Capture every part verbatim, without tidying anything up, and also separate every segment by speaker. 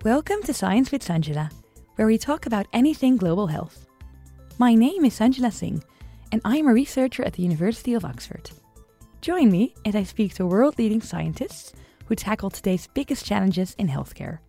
Speaker 1: Welcome to Science with Sanjala, where we talk about anything global health. My name is Sanjala Singh, and I'm a researcher at the University of Oxford. Join me as I speak to world-leading scientists who tackle today's biggest challenges in healthcare.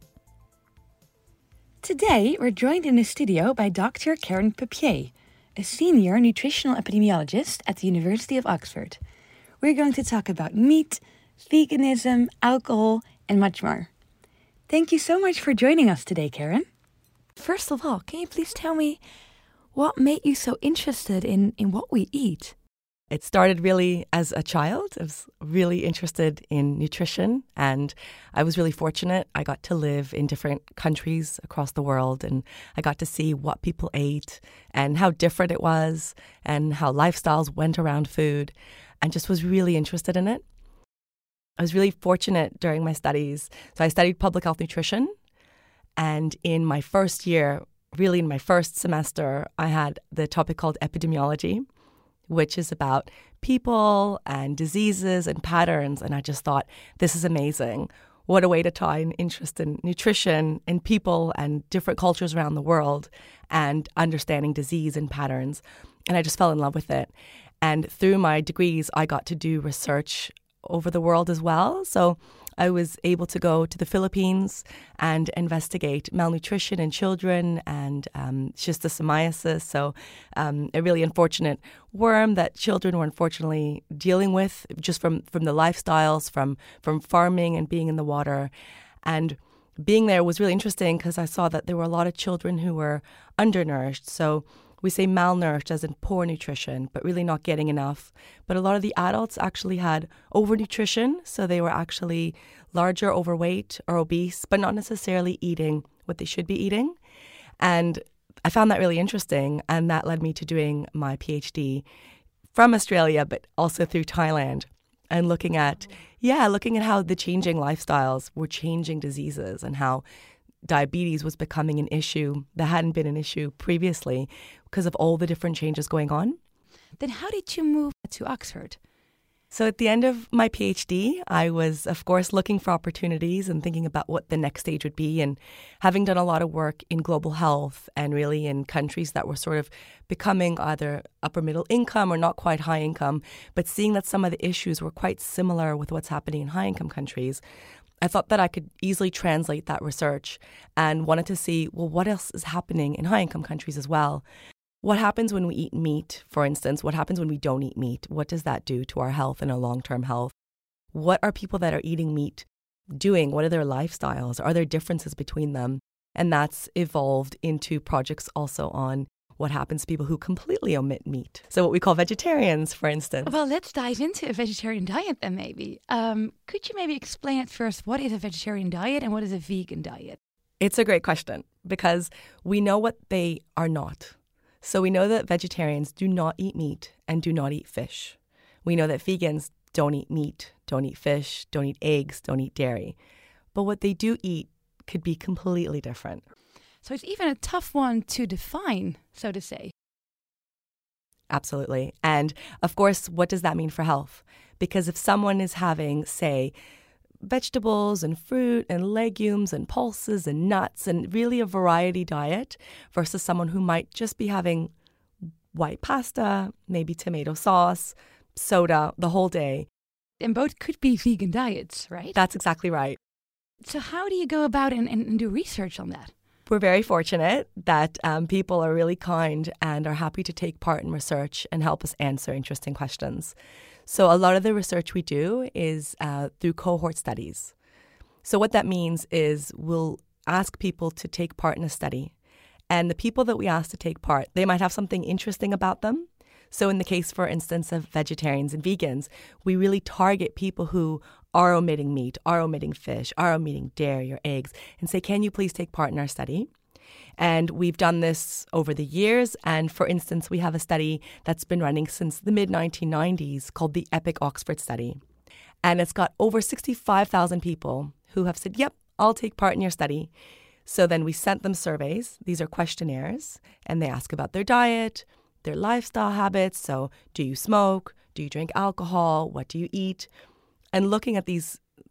Speaker 1: Today, we're joined in the studio by Doctor Karen Papier, a senior nutritional epidemiologist at the University of Oxford. We're going to talk about meat, veganism, alcohol, and much more. Thank you so much for joining us today, Karen. First of all, can you please tell me what made you so interested in, in what we eat?
Speaker 2: It started really as a child. I was really interested in nutrition, and I was really fortunate. I got to live in different countries across the world, and I got to see what people ate and how different it was and how lifestyles went around food, and just was really interested in it. I was really fortunate during my studies. So I studied public health nutrition, and in my first year, really in my first semester, I had the topic called epidemiology, which is about people and diseases and patterns. And I just thought, this is amazing. What a way to tie an interest in nutrition and people and different cultures around the world and understanding disease and patterns. And I just fell in love with it. And through my degrees, I got to do research over the world as well. So I was able to go to the Philippines and investigate malnutrition in children and um, schistosomiasis, so um, a really unfortunate worm that children were unfortunately dealing with just from, from the lifestyles, from, from farming and being in the water. And being there was really interesting because I saw that there were a lot of children who were undernourished. So we say malnourished as in poor nutrition, but really not getting enough. But a lot of the adults actually had overnutrition, so they were actually larger, overweight, or obese, but not necessarily eating what they should be eating. And I found that really interesting, and that led me to doing my PhD from Australia, but also through Thailand, and looking at, yeah, looking at how the changing lifestyles were changing diseases and how diabetes was becoming an issue that hadn't been an issue previously because of all the different changes going on.
Speaker 1: Then how did you move to Oxford?
Speaker 2: So at the end of my PhD, I was, of course, looking for opportunities and thinking about what the next stage would be. And having done a lot of work in global health and really in countries that were sort of becoming either upper middle income or not quite high income, but seeing that some of the issues were quite similar with what's happening in high income countries, I thought that I could easily translate that research and wanted to see, well, what else is happening in high-income countries as well? What happens when we eat meat, for instance? What happens when we don't eat meat? What does that do to our health and our long-term health? What are people that are eating meat doing? What are their lifestyles? Are there differences between them? And that's evolved into projects also on what happens to people who completely omit meat. So what we call vegetarians, for instance.
Speaker 1: Well, let's dive into a vegetarian diet then maybe. Um, could you maybe explain at first what is a vegetarian diet and what is a vegan diet?
Speaker 2: It's a great question because we know what they are not. So we know that vegetarians do not eat meat and do not eat fish. We know that vegans don't eat meat, don't eat fish, don't eat eggs, don't eat dairy. But what they do eat could be completely different.
Speaker 1: So it's even a tough one to define, so to say.
Speaker 2: Absolutely. And of course, what does that mean for health? Because if someone is having, say, vegetables and fruit and legumes and pulses and nuts and really a variety diet versus someone who might just be having white pasta, maybe tomato sauce, soda the whole day.
Speaker 1: And both could be vegan diets, right?
Speaker 2: That's exactly right.
Speaker 1: So how do you go about and, and do research on that?
Speaker 2: We're very fortunate that um, people are really kind and are happy to take part in research and help us answer interesting questions. So a lot of the research we do is uh, through cohort studies. So what that means is we'll ask people to take part in a study. And the people that we ask to take part, they might have something interesting about them. So in the case, for instance, of vegetarians and vegans, we really target people who are omitting meat, are omitting fish, are omitting dairy or eggs, and say, can you please take part in our study? And we've done this over the years. And for instance, we have a study that's been running since the mid nineteen nineties called the EPIC Oxford Study. And it's got over sixty-five thousand people who have said, yep, I'll take part in your study. So then we sent them surveys. These are questionnaires, and they ask about their diet, their lifestyle habits. So do you smoke? Do you drink alcohol? What do you eat? And looking at these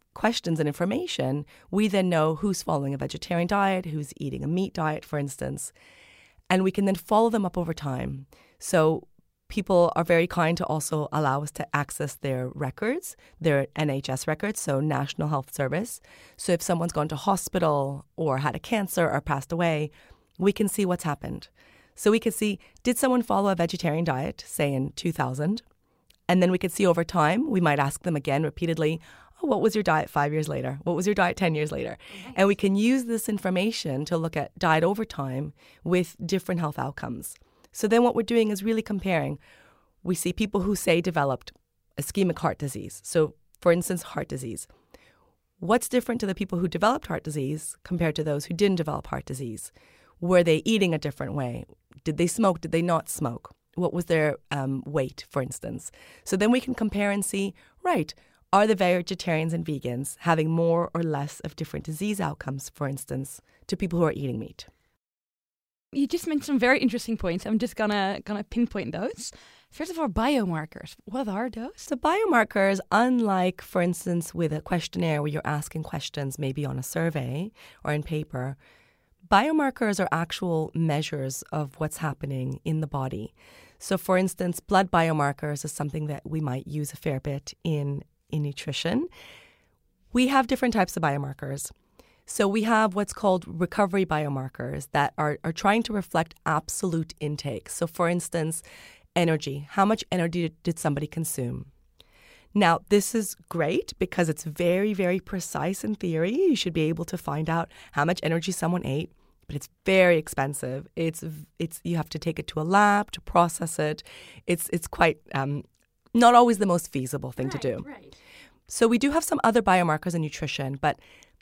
Speaker 2: questions and information, we then know who's following a vegetarian diet, who's eating a meat diet, for instance. And we can then follow them up over time. So people are very kind to also allow us to access their records, their N H S records, so National Health Service. So if someone's gone to hospital or had a cancer or passed away, we can see what's happened. So we could see, did someone follow a vegetarian diet, say in two thousand? And then we could see over time, we might ask them again repeatedly, oh, what was your diet five years later? What was your diet ten years later? Nice. And we can use this information to look at diet over time with different health outcomes. So then what we're doing is really comparing. We see people who say developed ischemic heart disease. So for instance, heart disease. What's different to the people who developed heart disease compared to those who didn't develop heart disease? Were they eating a different way? Did they smoke? Did they not smoke? What was their um, weight, for instance? So then we can compare and see, right, are the vegetarians and vegans having more or less of different disease outcomes, for instance, to people who are eating meat?
Speaker 1: You just mentioned some very interesting points. I'm just gonna gonna pinpoint those. First of all, biomarkers. What are those?
Speaker 2: So biomarkers, unlike, for instance, with a questionnaire where you're asking questions maybe on a survey or in paper, biomarkers are actual measures of what's happening in the body. So for instance, blood biomarkers is something that we might use a fair bit in, in nutrition. We have different types of biomarkers. So we have what's called recovery biomarkers that are, are trying to reflect absolute intake. So for instance, energy. How much energy did somebody consume? Now, this is great because it's very, very precise in theory. You should be able to find out how much energy someone ate, but it's very expensive. It's it's you have to take it to a lab to process it. It's it's quite um, not always the most feasible thing
Speaker 1: right,
Speaker 2: to do.
Speaker 1: Right.
Speaker 2: So we do have some other biomarkers in nutrition, but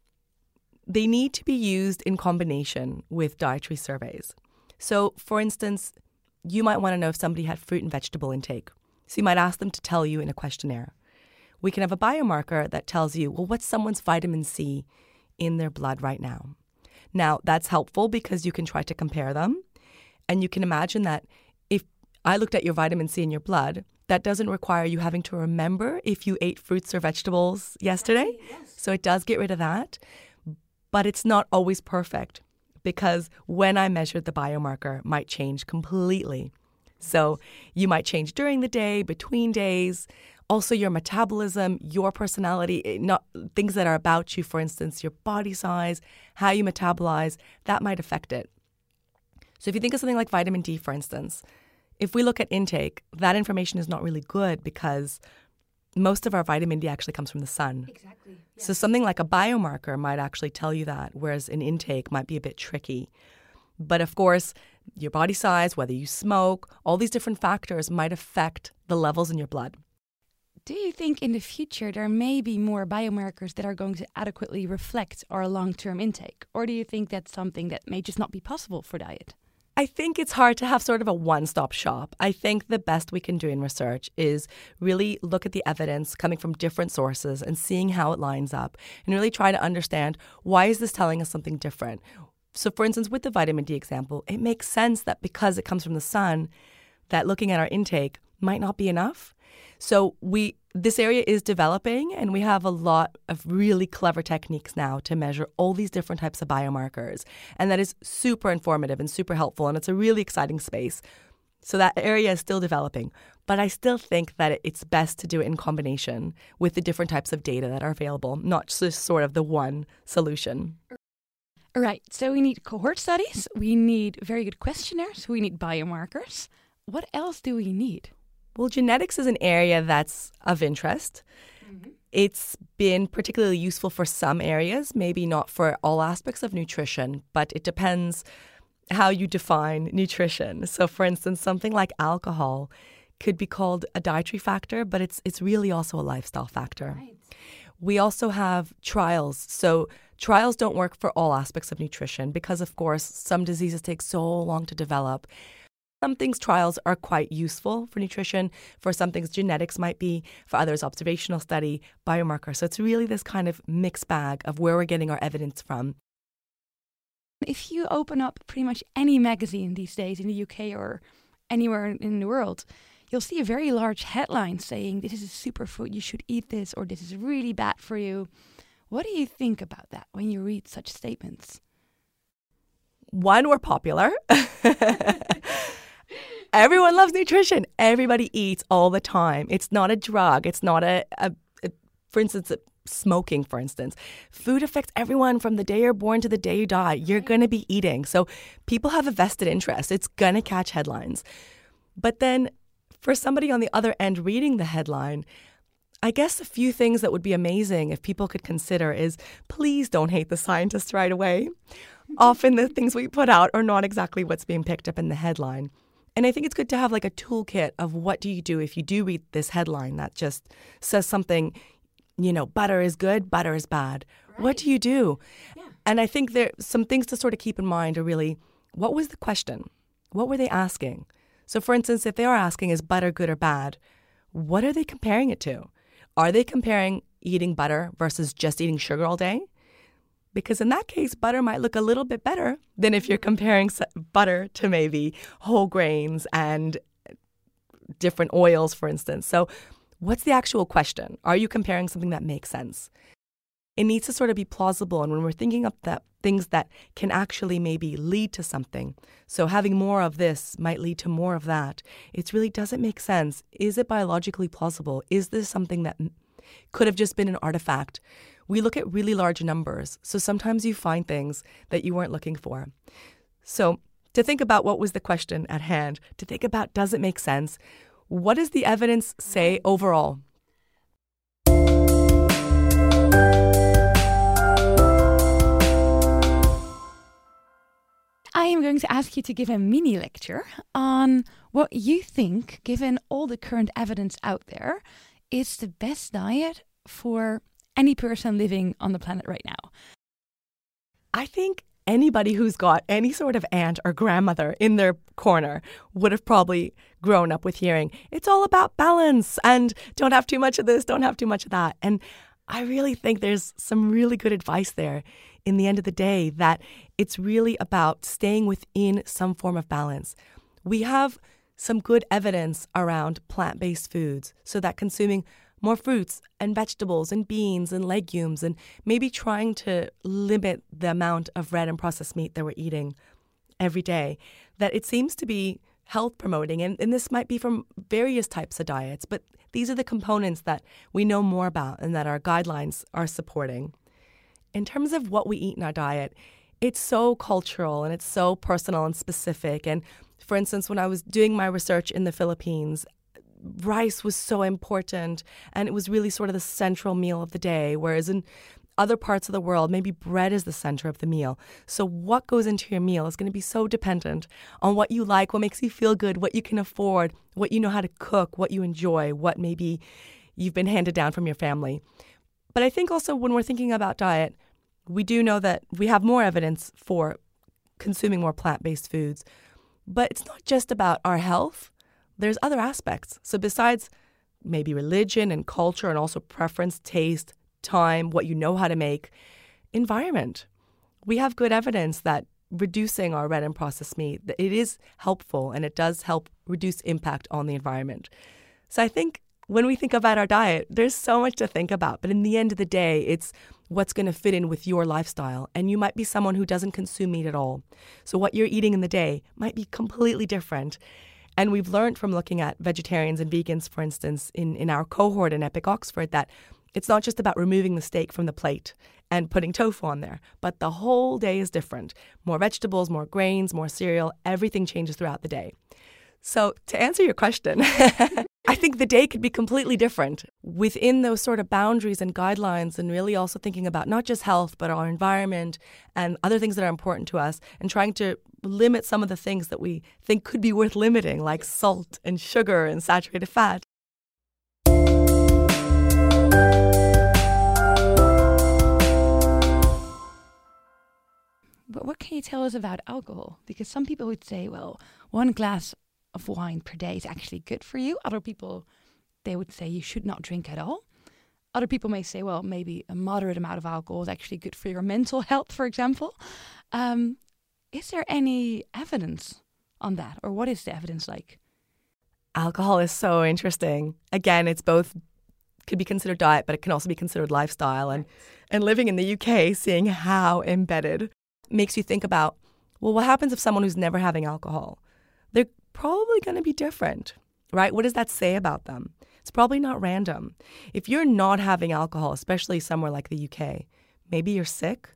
Speaker 2: they need to be used in combination with dietary surveys. So, for instance, you might want to know if somebody had fruit and vegetable intake. So you might ask them to tell you in a questionnaire. We can have a biomarker that tells you, well, what's someone's vitamin C in their blood right now? Now, that's helpful because you can try to compare them. And you can imagine that if I looked at your vitamin C in your blood, that doesn't require you having to remember if you ate fruits or vegetables yesterday. Yes. So it does get rid of that. But it's not always perfect because when I measured the biomarker might change completely. So you might change during the day, between days, also your metabolism, your personality, not things that are about you, for instance, your body size, how you metabolize, that might affect it. So if you think of something like vitamin D, for instance, if we look at intake, that information is not really good because most of our vitamin D actually comes from the sun.
Speaker 1: Exactly. Yes.
Speaker 2: So something like a biomarker might actually tell you that, whereas an intake might be a bit tricky. But of course, your body size, whether you smoke, all these different factors might affect the levels in your blood.
Speaker 1: Do you think in the future there may be more biomarkers that are going to adequately reflect our long-term intake? Or do you think that's something that may just not be possible for diet?
Speaker 2: I think it's hard to have sort of a one-stop shop. I think the best we can do in research is really look at the evidence coming from different sources and seeing how it lines up and really try to understand, why is this telling us something different? So for instance, with the vitamin D example, it makes sense that because it comes from the sun, that looking at our intake might not be enough. So we this area is developing, and we have a lot of really clever techniques now to measure all these different types of biomarkers. And that is super informative and super helpful, and it's a really exciting space. So that area is still developing. But I still think that it's best to do it in combination with the different types of data that are available, not just sort of the one solution.
Speaker 1: All right, so we need cohort studies, we need very good questionnaires, we need biomarkers. What else do we need?
Speaker 2: Well, genetics is an area that's of interest. Mm-hmm. It's been particularly useful for some areas, maybe not for all aspects of nutrition, but it depends how you define nutrition. So, for instance, something like alcohol could be called a dietary factor, but it's it's really also a lifestyle factor. Right. We also have trials. So trials don't work for all aspects of nutrition because, of course, some diseases take so long to develop. Some things trials are quite useful for nutrition. For some things, genetics might be. For others, observational study, biomarker. So it's really this kind of mixed bag of where we're getting our evidence from.
Speaker 1: If you open up pretty much any magazine these days in the U K or anywhere in the world, you'll see a very large headline saying this is a superfood, you should eat this, or this is really bad for you. What do you think about that when you read such statements?
Speaker 2: One, we're popular. Everyone loves nutrition. Everybody eats all the time. It's not a drug. It's not a, a, a for instance, a, smoking, for instance. Food affects everyone from the day you're born to the day you die. You're going to be eating. So people have a vested interest. It's going to catch headlines. But then for somebody on the other end reading the headline, I guess a few things that would be amazing if people could consider is, please don't hate the scientists right away. Often the things we put out are not exactly what's being picked up in the headline. And I think it's good to have like a toolkit of what do you do if you do read this headline that just says something, you know, butter is good, butter is bad. Right. What do you do? Yeah. And I think there some things to sort of keep in mind are really, what was the question? What were they asking? So for instance, if they are asking, is butter good or bad? What are they comparing it to? Are they comparing eating butter versus just eating sugar all day? Because in that case, butter might look a little bit better than if you're comparing butter to maybe whole grains and different oils, for instance. So what's the actual question? Are you comparing something that makes sense? It needs to sort of be plausible. And when we're thinking of that, things that can actually maybe lead to something, so having more of this might lead to more of that, it really doesn't make sense. Is it biologically plausible? Is this something that could have just been an artifact? We look at really large numbers, so sometimes you find things that you weren't looking for. So to think about what was the question at hand, to think about, does it make sense? What does the evidence say overall?
Speaker 1: I am going to ask you to give a mini lecture on what you think, given all the current evidence out there, is the best diet for any person living on the planet right now.
Speaker 2: I think anybody who's got any sort of aunt or grandmother in their corner would have probably grown up with hearing, it's all about balance and don't have too much of this, don't have too much of that. And I really think there's some really good advice there in the end of the day, that it's really about staying within some form of balance. We have some good evidence around plant-based foods, so that consuming more fruits and vegetables and beans and legumes and maybe trying to limit the amount of red and processed meat that we're eating every day, that it seems to be health promoting. And, and this might be from various types of diets, but these are the components that we know more about and that our guidelines are supporting. In terms of what we eat in our diet, it's so cultural and it's so personal and specific. And for instance, when I was doing my research in the Philippines, rice was so important and it was really sort of the central meal of the day, whereas in other parts of the world, maybe bread is the center of the meal. So what goes into your meal is going to be so dependent on what you like, what makes you feel good, what you can afford, what you know how to cook, what you enjoy, what maybe you've been handed down from your family. But I think also when we're thinking about diet, we do know that we have more evidence for consuming more plant-based foods. But it's not just about our health. There's other aspects. So besides maybe religion and culture and also preference, taste, time, what you know how to make, environment. We have good evidence that reducing our red and processed meat, it is helpful and it does help reduce impact on the environment. So I think when we think about our diet, there's so much to think about. But in the end of the day, it's what's going to fit in with your lifestyle. And you might be someone who doesn't consume meat at all. So what you're eating in the day might be completely different. And we've learned from looking at vegetarians and vegans, for instance, in, in our cohort in Epic Oxford, that it's not just about removing the steak from the plate and putting tofu on there, but the whole day is different. More vegetables, more grains, more cereal, everything changes throughout the day. So to answer your question, I think the day could be completely different within those sort of boundaries and guidelines, and really also thinking about not just health, but our environment and other things that are important to us, and trying to limit some of the things that we think could be worth limiting, like salt and sugar and saturated fat.
Speaker 1: But what can you tell us about alcohol? Because some people would say, well, one glass of wine per day is actually good for you. Other people, they would say you should not drink at all. Other people may say, well, maybe a moderate amount of alcohol is actually good for your mental health, for example. Um, is there any evidence on that? Or what is the evidence like?
Speaker 2: Alcohol is so interesting. Again, it's both could be considered diet, but it can also be considered lifestyle. And and living in the U K, seeing how embedded makes you think about, well, what happens if someone who's never having alcohol? They're probably going to be different, right? What does that say about them? It's probably not random. If you're not having alcohol, especially somewhere like the U K, maybe you're sick,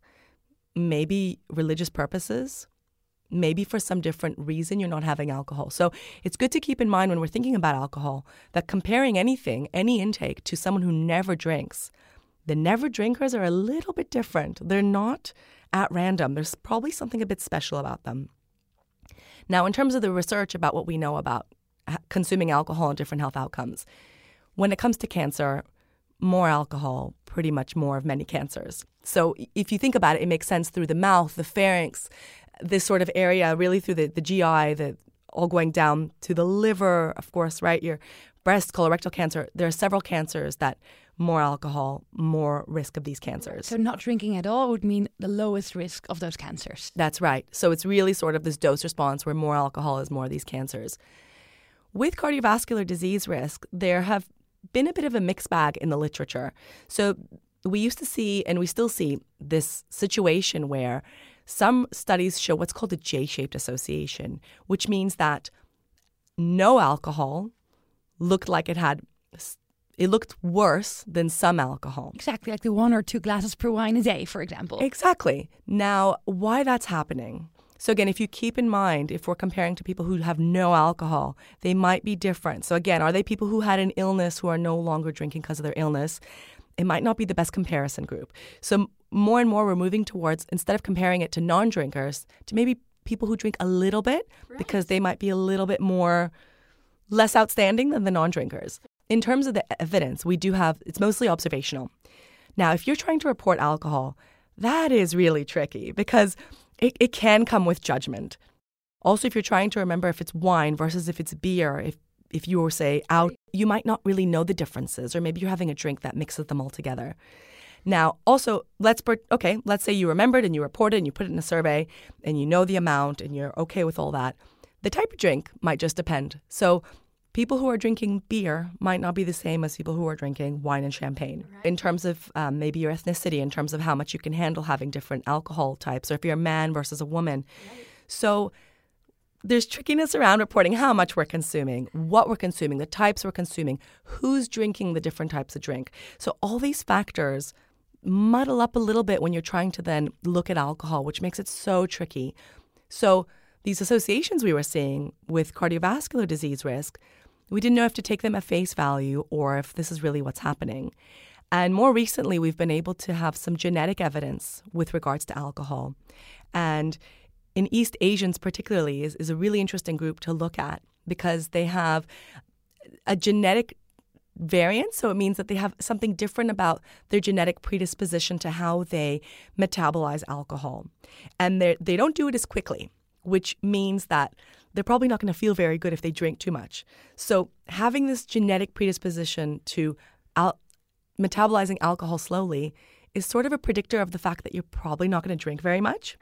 Speaker 2: maybe religious purposes, maybe for some different reason you're not having alcohol. So it's good to keep in mind when we're thinking about alcohol that comparing anything, any intake to someone who never drinks, the never drinkers are a little bit different. They're not at random. There's probably something a bit special about them. Now, in terms of the research about what we know about consuming alcohol and different health outcomes, when it comes to cancer, more alcohol, pretty much more of many cancers. So if you think about it, it makes sense through the mouth, the pharynx, this sort of area, really through the, the G I, the all going down to the liver, of course, right? Your breast, colorectal cancer. There are several cancers that more alcohol, more risk of these cancers.
Speaker 1: So not drinking at all would mean the lowest risk of those cancers.
Speaker 2: That's right. So it's really sort of this dose response where more alcohol is more of these cancers. With cardiovascular disease risk, there have been a bit of a mixed bag in the literature. So we used to see, and we still see, this situation where some studies show what's called a J-shaped association, which means that no alcohol looked like it had, it looked worse than some alcohol.
Speaker 1: Exactly, like the one or two glasses per wine a day, for example.
Speaker 2: Exactly. Now, why that's happening? So again, if you keep in mind, if we're comparing to people who have no alcohol, they might be different. So again, are they people who had an illness who are no longer drinking because of their illness? It might not be the best comparison group. So more and more we're moving towards, instead of comparing it to non-drinkers, to maybe people who drink a little bit, right, because they might be a little bit more, less outstanding than the non-drinkers. In terms of the evidence, we do have, it's mostly observational. Now, if you're trying to report alcohol, that is really tricky because it, it can come with judgment. Also, if you're trying to remember if it's wine versus if it's beer, if if you were, say, out, you might not really know the differences, or maybe you're having a drink that mixes them all together. Now, also, let's, okay, let's say you remembered and you reported and you put it in a survey and you know the amount and you're okay with all that. The type of drink might just depend. So people who are drinking beer might not be the same as people who are drinking wine and champagne. Right. In terms of um, maybe your ethnicity, in terms of how much you can handle having different alcohol types, or if you're a man versus a woman. Right. So there's trickiness around reporting how much we're consuming, what we're consuming, the types we're consuming, who's drinking the different types of drink. So all these factors muddle up a little bit when you're trying to then look at alcohol, which makes it so tricky. So these associations we were seeing with cardiovascular disease risk, we didn't know if to take them at face value or if this is really what's happening. And more recently, we've been able to have some genetic evidence with regards to alcohol. And in East Asians particularly is, is a really interesting group to look at because they have a genetic variant. So it means that they have something different about their genetic predisposition to how they metabolize alcohol. And they they don't do it as quickly, which means that they're probably not going to feel very good if they drink too much. So having this genetic predisposition to al- metabolizing alcohol slowly is sort of a predictor of the fact that you're probably not going to drink very much.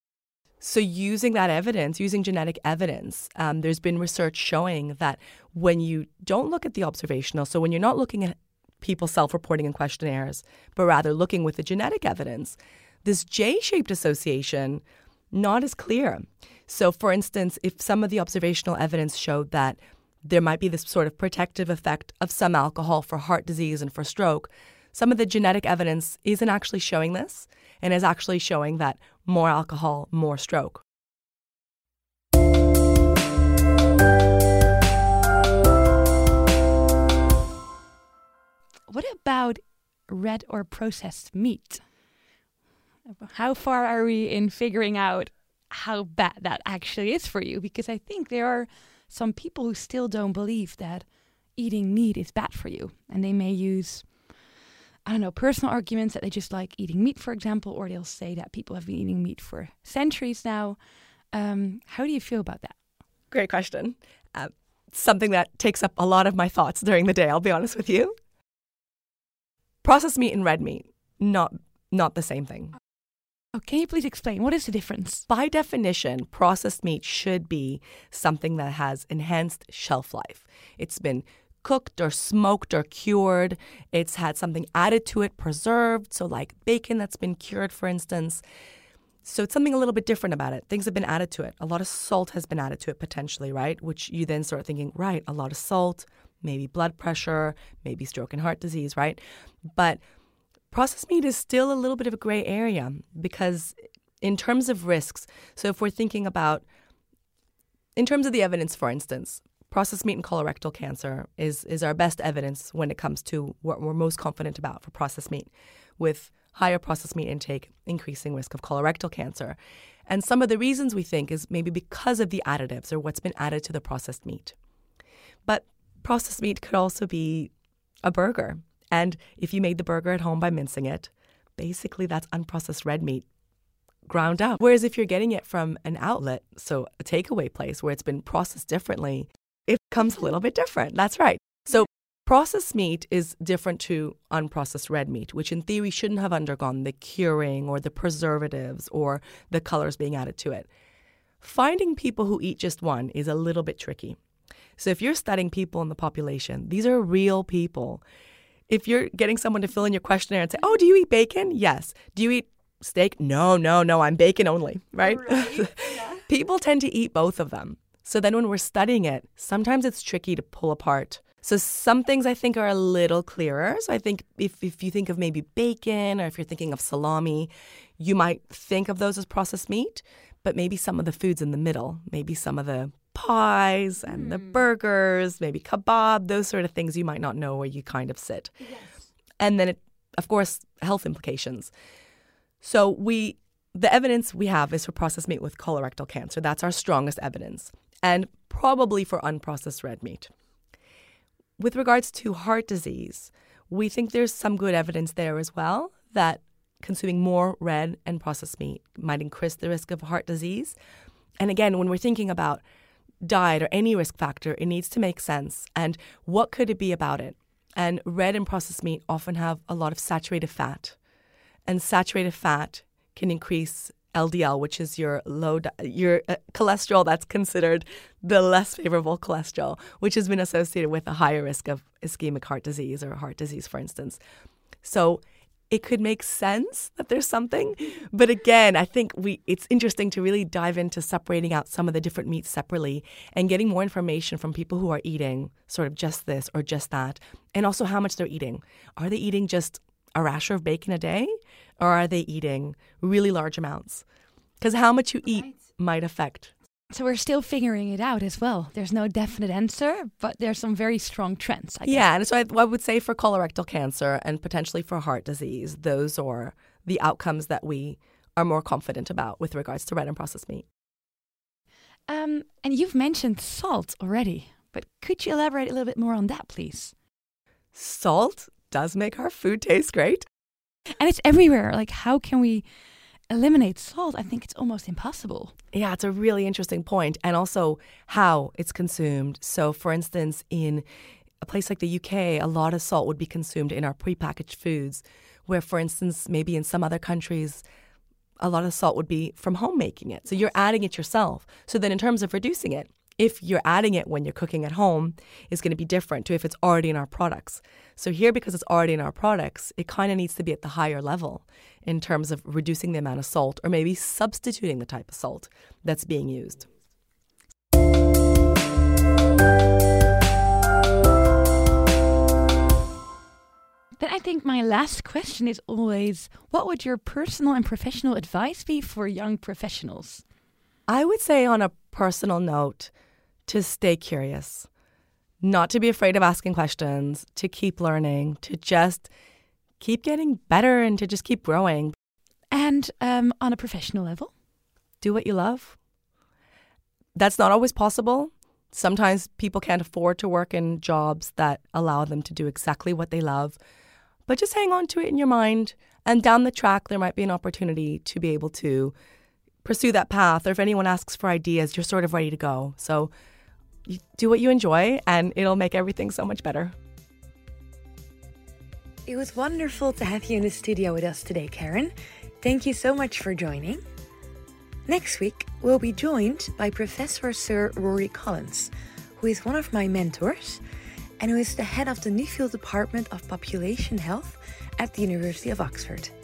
Speaker 2: So using that evidence, using genetic evidence, um, there's been research showing that when you don't look at the observational, so when you're not looking at people self-reporting in questionnaires, but rather looking with the genetic evidence, this J-shaped association, not as clear. So for instance, if some of the observational evidence showed that there might be this sort of protective effect of some alcohol for heart disease and for stroke, some of the genetic evidence isn't actually showing this and is actually showing that more alcohol, more stroke.
Speaker 1: What about red or processed meat? How far are we in figuring out how bad that actually is for you? Because I think there are some people who still don't believe that eating meat is bad for you. And they may use, I don't know, personal arguments that they just like eating meat, for example, or they'll say that people have been eating meat for centuries now. Um, how do you feel about that?
Speaker 2: Great question. Uh, something that takes up a lot of my thoughts during the day, I'll be honest with you. Processed meat and red meat, not not the same thing.
Speaker 1: Oh, can you please explain? What is the difference?
Speaker 2: By definition, processed meat should be something that has enhanced shelf life. It's been cooked or smoked or cured. It's had something added to it, preserved. So like bacon that's been cured, for instance. So it's something a little bit different about it. Things have been added to it. A lot of salt has been added to it potentially, right? Which you then start thinking, right, a lot of salt, maybe blood pressure, maybe stroke and heart disease, right? But processed meat is still a little bit of a gray area because in terms of risks, so if we're thinking about, in terms of the evidence, for instance, processed meat and colorectal cancer is, is our best evidence when it comes to what we're most confident about for processed meat, with higher processed meat intake, increasing risk of colorectal cancer. And some of the reasons we think is maybe because of the additives or what's been added to the processed meat. But processed meat could also be a burger. And if you made the burger at home by mincing it, basically that's unprocessed red meat ground up. Whereas if you're getting it from an outlet, so a takeaway place where it's been processed differently, it comes a little bit different. That's right. So processed meat is different to unprocessed red meat, which in theory shouldn't have undergone the curing or the preservatives or the colors being added to it. Finding people who eat just one is a little bit tricky. So if you're studying people in the population, these are real people. If you're getting someone to fill in your questionnaire and say, oh, do you eat bacon? Yes. Do you eat steak? No, no, no, I'm bacon only, right? right. Yeah. People tend to eat both of them. So then when we're studying it, sometimes it's tricky to pull apart. So some things I think are a little clearer. So I think if, if you think of maybe bacon or if you're thinking of salami, you might think of those as processed meat, but maybe some of the foods in the middle, maybe some of the pies and mm. the burgers, maybe kebab, those sort of things you might not know where you kind of sit. Yes. And then, it, of course, health implications. So we, the evidence we have is for processed meat with colorectal cancer. That's our strongest evidence. And probably for unprocessed red meat. With regards to heart disease, we think there's some good evidence there as well that consuming more red and processed meat might increase the risk of heart disease. And again, when we're thinking about diet or any risk factor, it needs to make sense. And what could it be about it? And red and processed meat often have a lot of saturated fat. And saturated fat can increase L D L, which is your low your uh, cholesterol that's considered the less favorable cholesterol, which has been associated with a higher risk of ischemic heart disease or heart disease, for instance. So it could make sense that there's something. But again, I think we it's interesting to really dive into separating out some of the different meats separately and getting more information from people who are eating sort of just this or just that, and also how much they're eating. Are they eating just a rasher of bacon a day, or are they eating really large amounts? Because how much you eat right. might affect.
Speaker 1: So we're still figuring it out as well. There's no definite answer, but there's some very strong trends, I guess.
Speaker 2: Yeah, and so I, I would say for colorectal cancer and potentially for heart disease, those are the outcomes that we are more confident about with regards to red and processed meat.
Speaker 1: Um, and you've mentioned salt already, but could you elaborate a little bit more on that, please?
Speaker 2: Salt does make our food taste great.
Speaker 1: And it's everywhere. Like, how can we eliminate salt? I think it's almost impossible.
Speaker 2: Yeah, it's a really interesting point. And also how it's consumed. So, for instance, in a place like the U K, a lot of salt would be consumed in our prepackaged foods, where, for instance, maybe in some other countries, a lot of salt would be from home making it. So you're adding it yourself. So then in terms of reducing it, if you're adding it when you're cooking at home, it's going to be different to if it's already in our products. So here, because it's already in our products, it kind of needs to be at the higher level in terms of reducing the amount of salt or maybe substituting the type of salt that's being used.
Speaker 1: Then I think my last question is always, what would your personal and professional advice be for young professionals?
Speaker 2: I would say on a personal note, to stay curious, not to be afraid of asking questions, to keep learning, to just keep getting better and to just keep growing.
Speaker 1: And um, on a professional level?
Speaker 2: Do what you love. That's not always possible. Sometimes people can't afford to work in jobs that allow them to do exactly what they love. But just hang on to it in your mind. And down the track, there might be an opportunity to be able to pursue that path. Or if anyone asks for ideas, you're sort of ready to go. So you do what you enjoy, and it'll make everything so much better.
Speaker 1: It was wonderful to have you in the studio with us today, Karen. Thank you so much for joining. Next week, we'll be joined by Professor Sir Rory Collins, who is one of my mentors and who is the head of the Nuffield Department of Population Health at the University of Oxford.